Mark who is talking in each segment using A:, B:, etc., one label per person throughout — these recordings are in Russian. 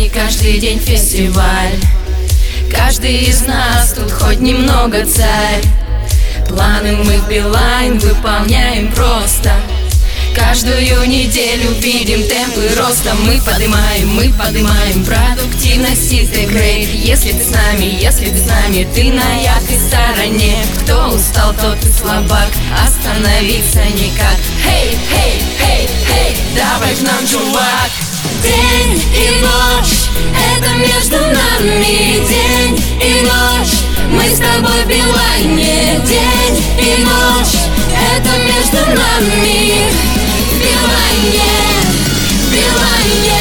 A: не каждый день фестиваль. Каждый из нас тут хоть немного царь. Планы мы в Билайн выполняем просто. Каждую неделю видим темпы роста. Мы поднимаем продуктивность и грейд. Если ты с нами, ты на яркой стороне. Кто устал, тот и слабак, остановиться никак. Хей, хей, хей, хей, давай к нам, чувак.
B: День и ночь, это между нами. День и ночь, мы с тобой в Билайне. День и ночь, это между нами. В Билайне, в Билайне.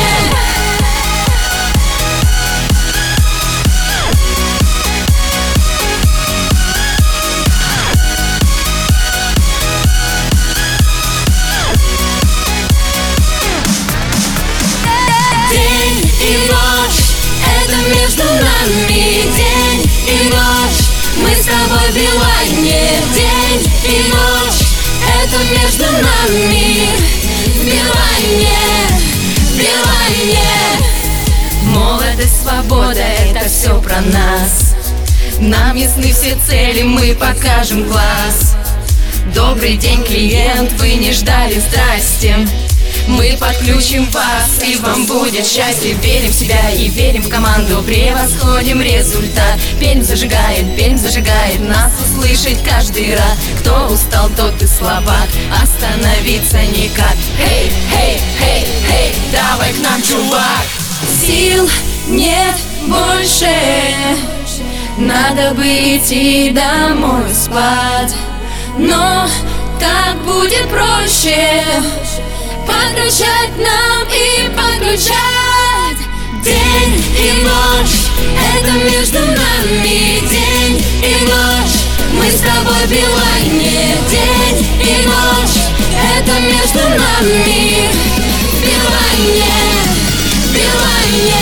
B: День и ночь, это между нами. День и ночь, мы с тобой в Билайне. День и ночь, это между нами. В Билайне, в Билайне.
A: Молодость, свобода, это все про нас. Нам ясны все цели, мы покажем класс. Добрый день, клиент, вы не ждали, здрасте. Мы подключим вас, и вам будет счастье. Верим в себя и верим в команду, превосходим результат. Пермь зажигает, нас услышит каждый раз. Кто устал, тот и слабак, остановиться никак. Хей, хей, хей, хей, давай к нам, чувак.
B: Сил нет больше, надо бы идти домой спать. Но так будет проще подключать нам и подключать. День и ночь, это между нами. День и ночь, мы с тобой в Билайне. День и ночь, это между нами. В Билайне, в Билайне.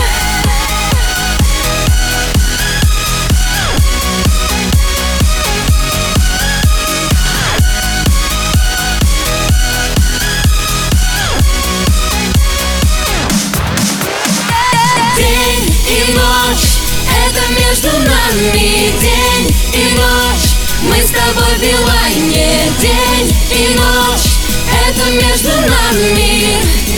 B: Между нами день и ночь, мы с тобой в Билайне. День и ночь, это между нами.